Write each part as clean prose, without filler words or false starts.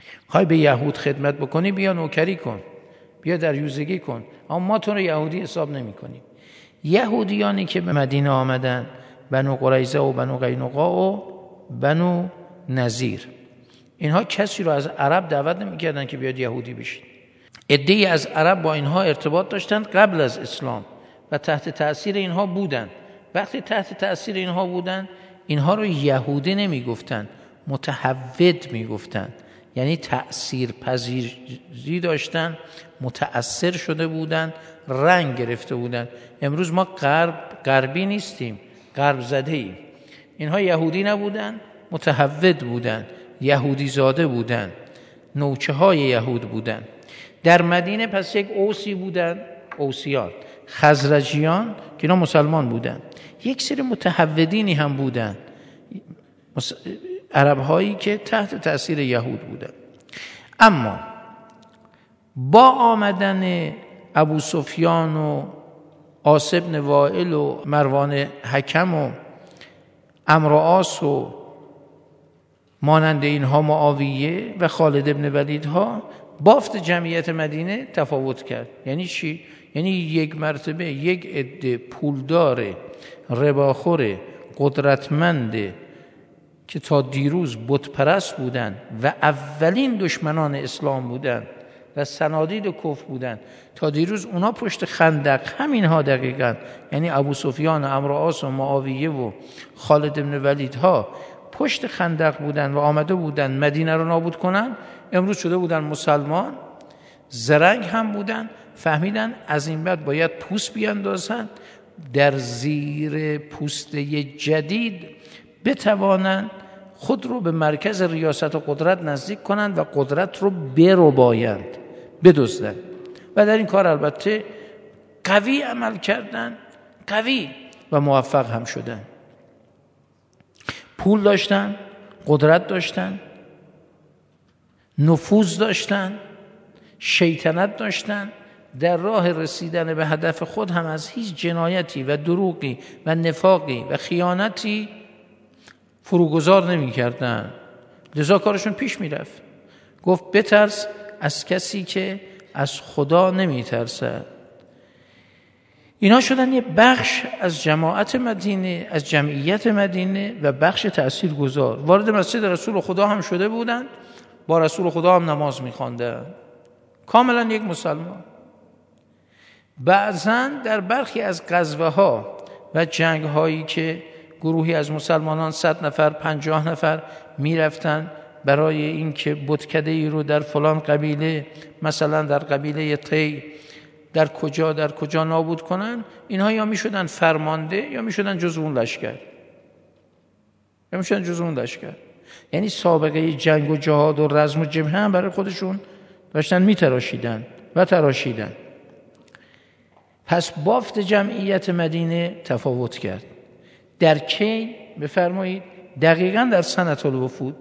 خواهی به یهود خدمت بکنی، بیا نوکری کن، بیا دریوزگی کن، اما ما تو رو یهودی حساب نمی کنیم. یهودیانی که به مدینه آمدن، بنو قریظه و بنو قینقاع و بنو نذیر، اینها کسی رو از عرب دعوت نمی کردن که بیاد یهودی بشید. عده‌ای از عرب با اینها ارتباط داشتند قبل از اسلام و تحت تأثیر اینها بودند. وقتی تحت تأثیر اینها بودند، اینها رو یهودی نمی گفتن، متحود می گفتن. یعنی تأثیر پذیری داشتن، متأثر شده بودن، رنگ گرفته بودن. امروز ما غربی نیستیم، غرب زده ایم. اینها یهودی نبودن، متحود بودن، یهودی زاده بودن، نوچه های یهود بودن. در مدینه پس یک اوسی بودن، اوسیان، خزرجیان که اینا مسلمان بودن، یک سری متحودینی هم بودن، عرب هایی که تحت تأثیر یهود بودن. اما با آمدن ابو سفیان و عاص بن وائل و مروان حکم و عمرو عاص و مانند اینها معاویه و خالد بن ولید ها، بافت جمعیت مدینه تفاوت کرد. یعنی چی؟ یعنی یک مرتبه یک عده پولدار، رباخور، قدرتمند که تا دیروز بت پرست بودن و اولین دشمنان اسلام بودن و صنادید کفر بودن، تا دیروز اونا پشت خندق، همینها دقیقاً، یعنی ابو سفیان و عمرو عاص و معاویه و خالد بن ولید ها پشت خندق بودن و آمده بودن مدینه رو نابود کنن. امروز شده بودن مسلمان، زرنگ هم بودن، فهمیدن از این بعد باید پوست بیاندازن، در زیر پوسته جدید بتوانند خود رو به مرکز ریاست و قدرت نزدیک کنند و قدرت رو بربایند، بدزدند. و در این کار البته قوی عمل کردن، قوی و موفق هم شدن. پول داشتن، قدرت داشتن، نفوذ داشتن، شیطنت داشتن. در راه رسیدن به هدف خود هم از هیچ جنایتی و دروغی و نفاقی و خیانتی فروگذار نمی کردن. لذا کارشون پیش می رفت. گفت بترس از کسی که از خدا نمی ترسد. اینا شدن یه بخش از جماعت مدینه، از جمعیت مدینه و بخش تأثیر گذار. وارد مسجد رسول خدا هم شده بودن، با رسول خدا هم نماز می خواندن، کاملا یک مسلمان. بعضن در برخی از غزوه ها و جنگ هایی که گروهی از مسلمانان 100 نفر 50 نفر می رفتن برای اینکه بتکده ای رو در فلان قبیله، مثلا در قبیله طی، در کجا نابود کنن، اینها یا می شدن فرمانده یا می شدن جزو اون لشکر. یعنی سابقه جنگ و جهاد و رزم و جبهه هم برای خودشون داشتن می تراشیدن. پس بافت جمعیت مدینه تفاوت کرد. در کی؟ بفرمایید دقیقاً در سنة الوفود.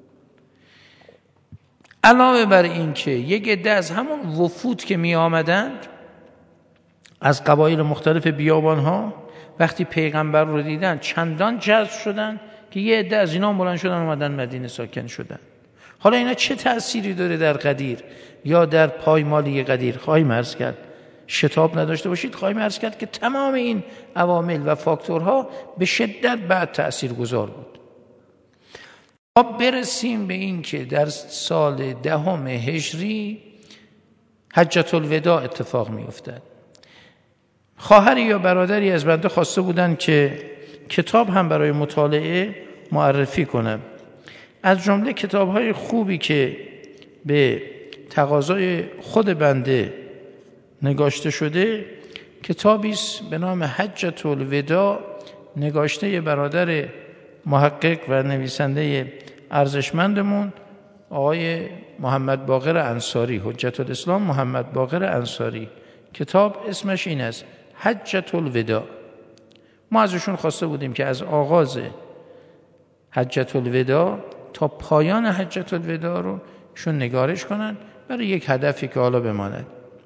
علاوه بر این که یک عده از همون وفود که می آمدند از قبایل مختلف بیابانها، وقتی پیغمبر رو دیدن چندان جذب شدن که یه عده از اینا بلند شدن اومدن مدینه ساکن شدن. حالا اینا چه تأثیری داره در قدیر یا در پایمالی قدیر؟ خواهیم عرض کرد. شتاب نداشته باشید، خواهیم عرض کرد که تمام این عوامل و فاکتورها به شدت بعد تأثیر گذار بود. تا برسیم به این که در سال 10 هجری حجة الوداع اتفاق می افتد. خواهری یا برادری از بنده خواسته بودند که کتاب هم برای مطالعه معرفی کنم. از جمله کتاب‌های خوبی که به تقاضای خود بنده نگاشته شده، کتابی است به نام حجة الوداع، نگاشته برادر محقق و نویسنده ارزشمندمون آقای محمد باقر انصاری، حجة الاسلام محمد باقر انصاری. کتاب اسمش این است، حجة الوداع. ما ازشون خواسته بودیم که از آغاز حجة الوداع تا پایان حجة الوداع رو شون نگارش کنن برای یک هدفی که حالا بماند.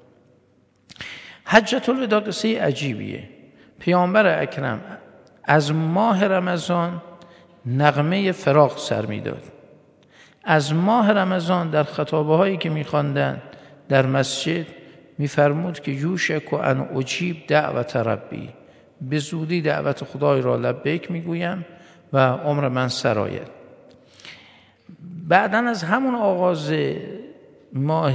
حجة الوداع قصه عجیبیه. پیامبر اکرم از ماه رمضان نغمه فراق سر میداد. از ماه رمضان در خطابه هایی که می‌خواندند در مسجد می‌فرمود که یوشک ان اجیب دعوت ربی، به زودی دعوت خدای را لبیک میگویم و عمر من سرآید. بعداً از همون آغاز ماه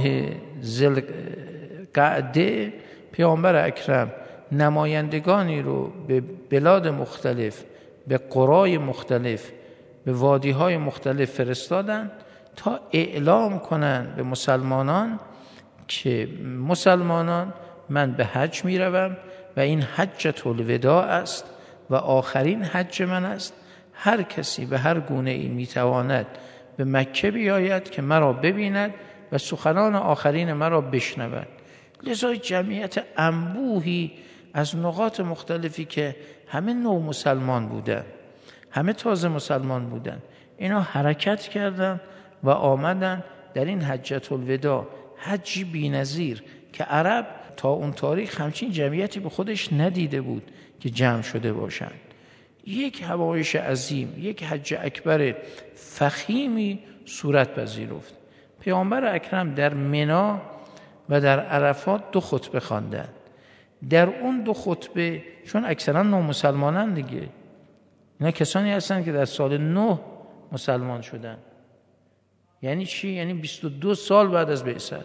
ذوالقعده پیامبر اکرم نمایندگانی رو به بلاد مختلف، به قرای مختلف، به وادی‌های مختلف فرستادن تا اعلام کنند به مسلمانان که مسلمانان من به حج میروم و این حجة الوداع است و آخرین حج من است. هر کسی به هر گونه ای میتواند به مکه بیاید که مرا ببیند و سخنان آخرین مرا بشنود. لذا جمعیت انبوهی از نقاط مختلفی که همه نو مسلمان بودن، همه تازه مسلمان بودن، اینا حرکت کردن و آمدن در این حجة الوداع، حجی بی‌نظیر که عرب تا اون تاریخ همچین جمعیتی به خودش ندیده بود که جمع شده باشند. یک همایش عظیم، یک حج اکبر فخیمی صورت پذیرفت. پیامبر اکرم در منی و در عرفات 2 خطبه خواندند. در اون 2 خطبه، چون اکثرا نومسلمانان دیگه، اینا کسانی هستند که در سال 9 مسلمان شدن. یعنی چی؟ یعنی 22 سال بعد از بعثت.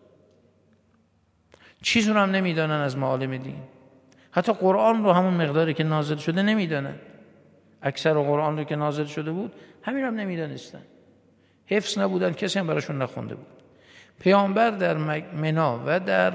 چیزی رو هم نمیدانن از معالم دین. حتی قرآن رو همون مقداری که نازل شده نمیدانن. اکثر قرآن رو که نازل شده بود همین هم نمیدانستن. حفظ نبودن، کسی هم براشون نخونده بود. پیامبر در منی و در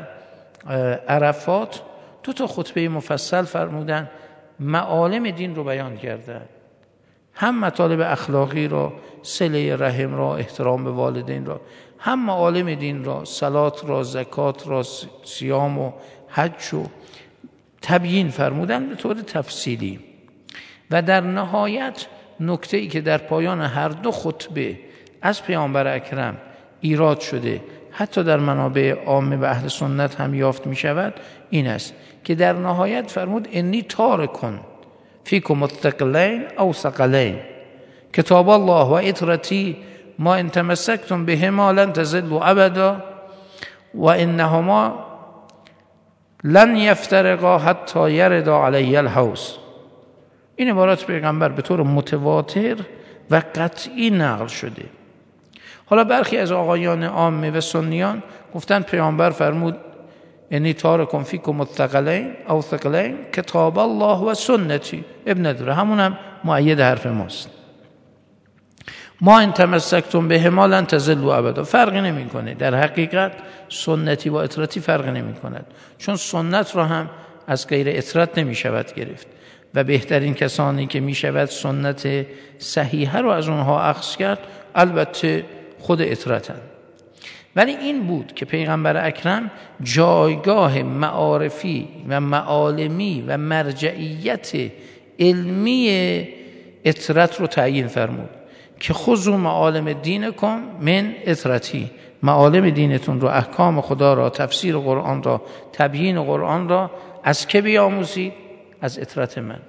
عرفات 2 خطبه مفصل فرمودن، معالم دین رو بیان کردن. هم مطالب اخلاقی را، صله رحم را، احترام به والدین را، هم معالم دین را، صلات را، زکات را، صیام و حج رو تبیین فرمودن به طور تفصیلی. و در نهایت نکته‌ای که در پایان هر 2 خطبه از پیامبر اکرم ایراد شده، حتی در منابع عامه و اهل سنت هم یافت می شود، این است که در نهایت فرمود انی تارکن فیکم الثقلین او ثقلین کتاب الله و اطرتی ما ان تمسکتم بهما لن تضلوا ابدا و انهما لن یفترقا حتی یردا علی الحوض. این عبارات پیغمبر به طور متواتر و قطعی نقل شده. حالا برخی از آقایان عامه و سنیان گفتن پیامبر فرمود انی تارکم فیکم الثقلین او ثقلین کتاب الله و سنتی. ابن نداره، همون هم مؤید حرف ماست. ما ان تمسکتم بهما لن تضلوا ابدا. فرقی نمیکنه. در حقیقت سنتی و اطرتی فرقی نمیکند، چون سنت را هم از غیر اطرت نمیشود گرفت و بهترین کسانی که میشود سنت صحیحه رو از اونها اخذ کرد البته خود اطرتن. ولی این بود که پیغمبر اکرم جایگاه معارفی و معالمی و مرجعیت علمی اطرت رو تعیین فرمود که خذوا معالم دینکم من اطرتی. معالم دینتون رو، احکام خدا را، تفسیر قرآن را، تبیین قرآن را از که بیاموزید؟ از اطرت من.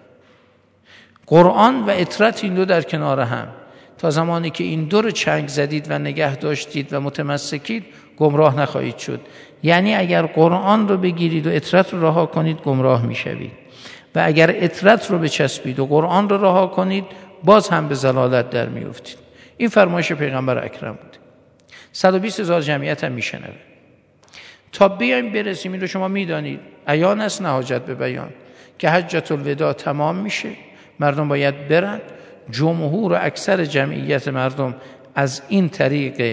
قرآن و اطرت این 2 در کنار هم. تا زمانی که این 2 رو چنگ زدید و نگه داشتید و متمسکید گمراه نخواهید شد. یعنی اگر قرآن رو بگیرید و اطرت رو رها کنید گمراه میشوید و اگر اطرت رو بچسبید و قرآن رو رها کنید باز هم به ضلالت در میافتید. این فرمایش پیغمبر اکرم بود. 120,000 جمعیت هم میشنوه. تا بیایم برسیم، این رو شما میدانید، عیان است، نه حاجت به بیان، که حجة الوداع تمام میشه، مردم باید برن، جمهور و اکثر جمعیت مردم از این طریق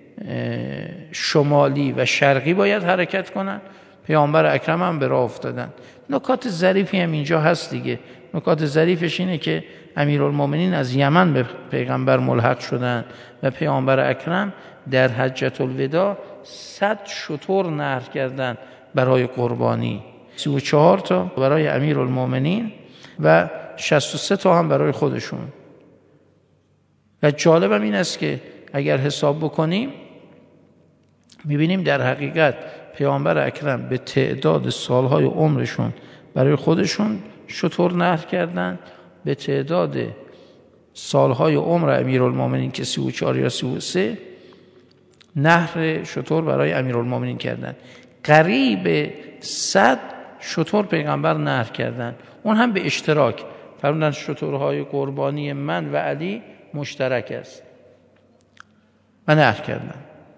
شمالی و شرقی باید حرکت کنن. پیامبر اکرم هم به راه افتادن. نکات ظریفی هم اینجا هست دیگه. نکات ظریفش اینه که امیرالمومنین از یمن به پیغمبر ملحق شدن و پیامبر اکرم در حجة الوداع 100 شتر نحر کردن برای قربانی، 34 تا برای امیرالمومنین و 63 تا هم برای خودشون. و جالبم این است که اگر حساب بکنیم میبینیم در حقیقت پیامبر اکرم به تعداد سالهای عمرشون برای خودشون شتر نحر کردن، به تعداد سالهای عمر امیرالمومنین که 34 یا 33 نحر شتر برای امیرالمومنین کردن. قریب 100 شتر پیغمبر نحر کردن، اون هم به اشتراک. فرمودن شترهای قربانی من و علی مشترک است و نحر کردن.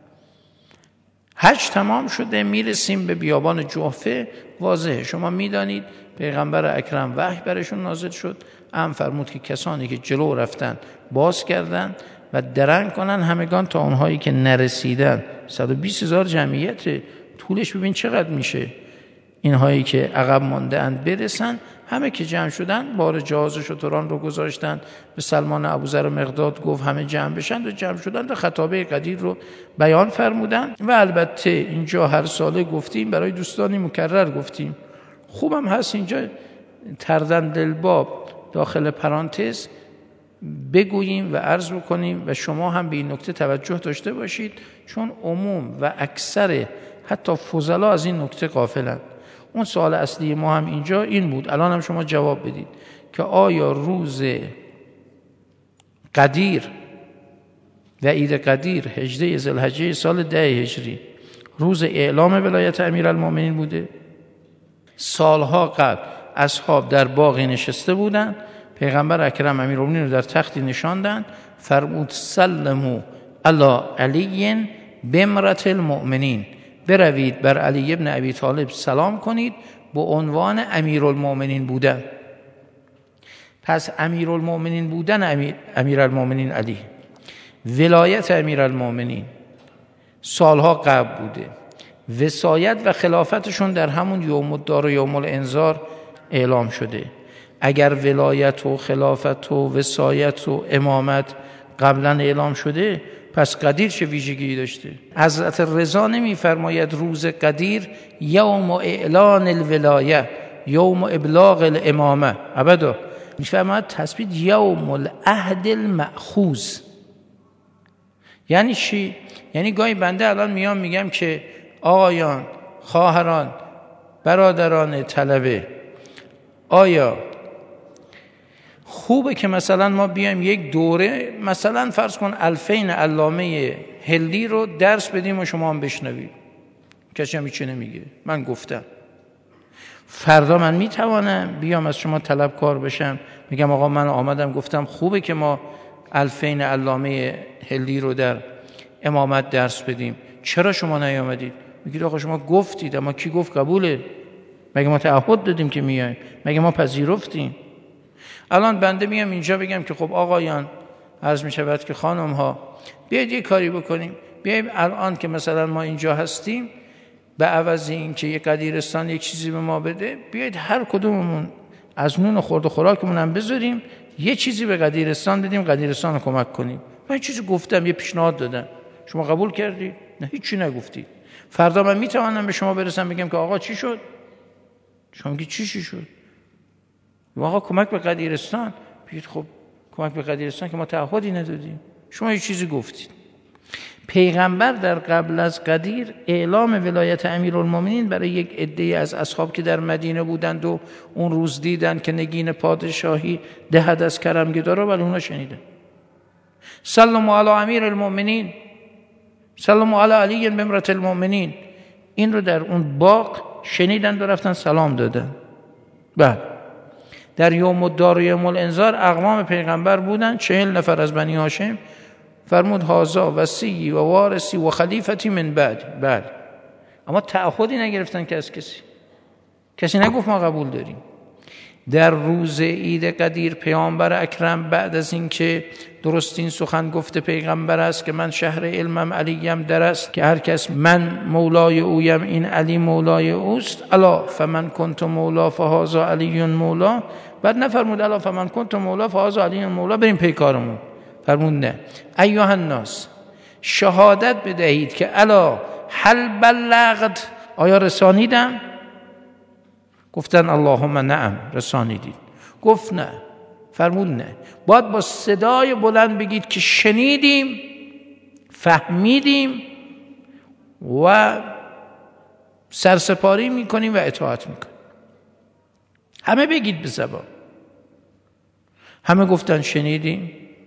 حج تمام شده، میرسیم به بیابان جحفه. واضحه، شما میدانید پیغمبر اکرم وحی برشون نازل شد. فرمود که کسانی که جلو رفتن باز کردن و درنگ کنن همگان تا اونهایی که نرسیدن. 120,000 جمعیت، طولش ببین چقدر میشه. اینهایی که عقب مانده اند برسن. همه که جمع شدن بار جهاز شتران رو گذاشتن. به سلمان ابوذر مقداد گفت همه جمع بشن و جمع شدن و خطابه قدیر رو بیان فرمودن. و البته اینجا هر ساله گفتیم، برای دوستانی مکرر گفتیم، خوبم هست اینجا تردن دلباب داخل پرانتز بگوییم و عرض بکنیم و شما هم به این نکته توجه داشته باشید، چون عموم و اکثر حتی فضلا از این نکته غافلند. اون سوال اصلی ما هم اینجا این بود، الان هم شما جواب بدید که آیا روز قدیر و عید قدیر 18 ذوالحجه سال 10 هجری روز اعلام ولایت امیرالمومنین بوده؟ سالها قبل اصحاب در باغی نشسته بودند، پیغمبر اکرم امیرالمومنین رو در تختی نشاندند، فرمود سلموا علی علی بامرة المؤمنین، بروید بر علی ابن ابی طالب سلام کنید با عنوان امیرالمومنین بودن. پس امیرالمومنین بودن امیرالمومنین علی، ولایت امیرالمومنین سالها قبل بوده، وصایت و خلافتشون در همون یوم الدار و یوم الانذار اعلام شده. اگر ولایت و خلافت و وصایت و امامت قبلا اعلام شده، پس قدیر چه ویژگی داشته؟ حضرت رضا نمی‌فرماید روز قدیر یوم اعلان الولایه، یوم ابلاغ الامامه، ابدا. می‌فرماید تثبیت یوم العهد المأخوذ. یعنی چی؟ یعنی گاهی بنده الان میام میگم که آقایان، خواهران، برادران طلبه، آیا خوبه که مثلا ما بیایم یک دوره مثلا فرض کن 2000 علامه هندی رو درس بدیم و شما هم بشنوید؟ کسی هم هیچی نمیگه، من گفتم. فردا من میتوانم بیام از شما طلبکار بشم، میگم آقا من آمدم گفتم خوبه که ما 2000 علامه هندی رو در امامت درس بدیم، چرا شما نیامدید؟ میگید آقا شما گفتید، اما کی گفت قبوله؟ مگه ما تعهد دادیم که میایم؟ مگه ما پذیرفتیم؟ الان بنده میام اینجا بگم که خب آقایان، عرض میشود که خانم ها، بیاید یک کاری بکنیم، بیاید الان که مثلا ما اینجا هستیم، به عوض این که یک قدیرستان یک چیزی به ما بده، بیاید هر کدوممون از نون خورد و خوراکمون هم بذاریم، یه چیزی به قدیرستان بدیم، قدیرستان رو کمک کنیم. من چیزی گفتم، یه پیشنهاد دادم، شما قبول کردید؟ نه، هیچی نگفتید. فردا من میتوانم به شما برسم بگم که آقا چی شد؟ شما میگید چی شد؟ آقا کمک به قدیرستان. بگید خب کمک به قدیرستان که ما تعهدی ندادیم، شما یه چیزی گفتید. پیغمبر در قبل از قدیر اعلام ولایت امیرالمومنین برای یک عده از اصحاب که در مدینه بودند و اون روز دیدن که نگین پادشاهی دهد از کرمگدا رو، ولی اونا شنیدن. سلموا علی امیرالمومنین، سلموا علی علی بامرة المؤمنین، این رو در اون باغ شنیدن و رفتن سلام دادن. بله، در یوم الدار و یوم الانذار اقوام پیغمبر بودن، 40 نفر از بنی هاشم. فرمود هازا وصی و وارثی و خلیفتی من بعد. بله، اما تعهدی نگرفتن که از کسی نگفت ما قبول داریم. در روز عید قدیر پیامبر اکرم بعد از اینکه درست این سخن گفته پیغمبر است که من شهر علمم علیم در است، که هر کس من مولای اویم این علی مولای اوست، الا فمن کنت مولا فهذا علی مولا. بعد نفرمود الا فمن کنت مولا فهذا علی مولا، بریم پی کارمون. فرمود نه، ایها الناس شهادت بدهید که الا هل بلغت، آیا رسانیدم؟ گفتن اللهم نعم، رسانیدید. گفت نه. فرمود نه، باید با صدای بلند بگید که شنیدیم، فهمیدیم و سرسپاری میکنیم و اطاعت میکنیم. همه بگید به زبان. همه گفتن شنیدیم،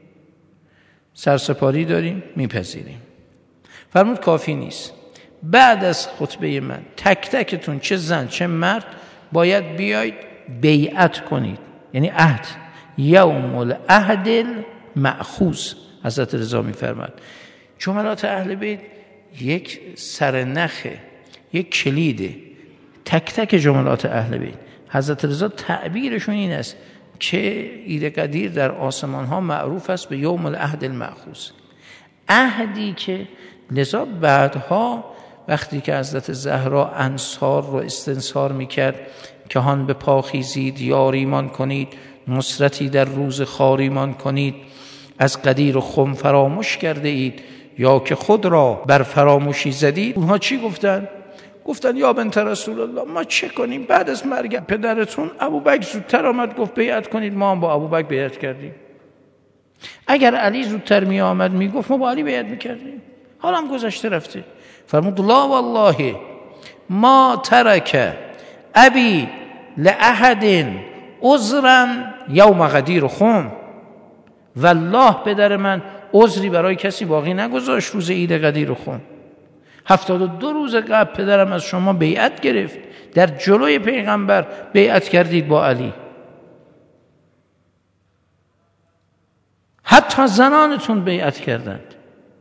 سرسپاری داریم، میپذیریم. فرمود کافی نیست، بعد از خطبه من تک تکتون چه زن چه مرد باید بیاید بیعت کنید، یعنی عهد، یوم العهد المأخوذ. حضرت رضا میفرماد جملات اهل بیت یک سرنخه، یک کلیده، تک تک جملات اهل بیت. حضرت رضا تعبیرشون این است که عید قدیر در آسمان ها معروف است به یوم العهد المأخوذ، عهدی که لذا بعدها وقتی که حضرت زهرا انصار رو استنصار میکرد که هان به پا خیزید یاریمان کنید، نصرتی در روز خاریمان کنید، از قدیر و خم فراموش کرده اید یا که خود را بر فراموشی زدید. اونها چی گفتن؟ گفتن یا بنت رسول الله ما چه کنیم؟ بعد از مرگ پدرتون ابوبکر زودتر آمد گفت بیعت کنید، ما هم با ابوبکر بیعت کردیم. اگر علی زودتر می آمد می گفت ما با علی بیعت میکردیم. حالا هم گذشته رفته. فرمود لا والله ما ترک ابی لأحد عذرا یوم غدیر خم، والله پدر من عذری برای کسی باقی نگذاشت روز عید غدیر خم. 72 روز قبل پدرم از شما بیعت گرفت، در جلوی پیغمبر بیعت کردید با علی، حتی زنانتون بیعت کردند.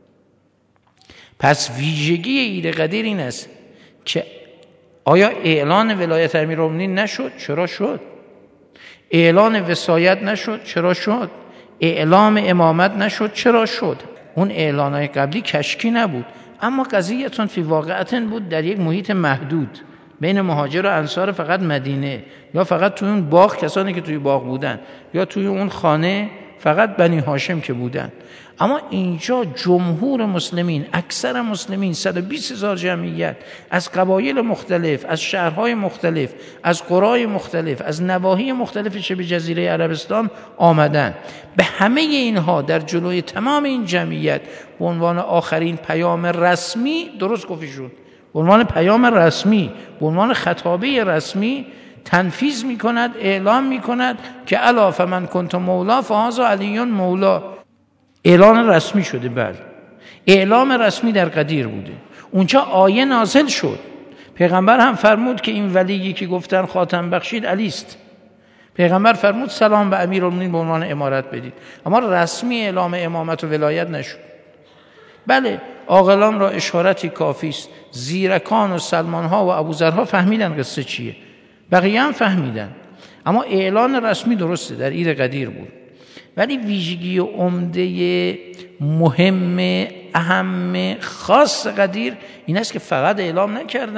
پس ویژگی عید قدیر این است که آیا اعلان ولایت امیرالمومنین نشد؟ چرا شد؟ اعلان وصایت نشد؟ چرا شد؟ اعلام امامت نشد؟ چرا شد؟ اون اعلانهای قبلی کشکی نبود، اما قضیه‌تون فی واقعتن بود در یک محیط محدود بین مهاجر و انصار فقط مدینه، یا فقط توی اون باغ کسانی که توی باغ بودن، یا توی اون خانه فقط بنی هاشم که بودن. اما اینجا جمهور مسلمین، اکثر مسلمین، 120,000 جمعیت از قبایل مختلف، از شهرهای مختلف، از قرای مختلف، از نواحی مختلف شبه جزیره عربستان آمدن. به همه اینها در جلوی تمام این جمعیت به عنوان آخرین پیام رسمی، درست گفتیشون، به عنوان پیام رسمی، به عنوان خطابه رسمی تنفیذ میکند، اعلام میکند که الا فمن کنت مولا فهذا علی مولا. اعلان رسمی شده. بله، اعلام رسمی در قدیر بوده. اونجا آیه نازل شد، پیغمبر هم فرمود که این ولیی که گفتن خاتم بخشید علی است. پیغمبر فرمود سلام به امیرالمومنین به عنوان امارت بدید، اما رسمی اعلام امامت و ولایت نشد. بله، عاقلان را اشارتی کافی است. زیرکان و سلمان ها و ابوذرها فهمیدن قصه چیه، بقیه هم فهمیدن، اما اعلان رسمی درسته در عید قدیر بود. ولی ویژگی عمده مهم اهم خاص قدیر این است که فقط اعلام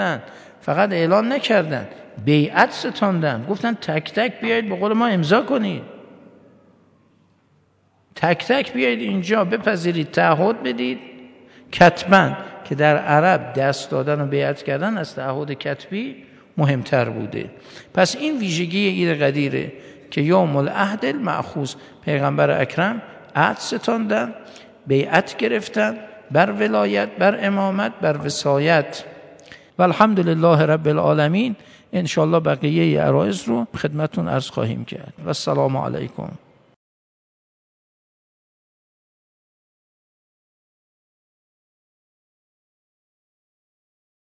نکردن، بیعت ستاندن. گفتن تک تک بیایید به قول ما امضا کنید، تک تک بیایید اینجا بپذیرید، تعهد بدید کتباً، که در عرب دست دادن و بیعت کردن از تعهد کتبی مهمتر بوده. پس این ویژگی عید قدیره که یوم العهد المأخوذ، پیغمبر اکرم عهد ستاندن، بیعت گرفتن بر ولایت، بر امامت، بر وصایت. و الحمدلله رب العالمین. انشاءالله بقیه عرایض رو خدمتون عرض خواهیم کرد. و السلام علیکم.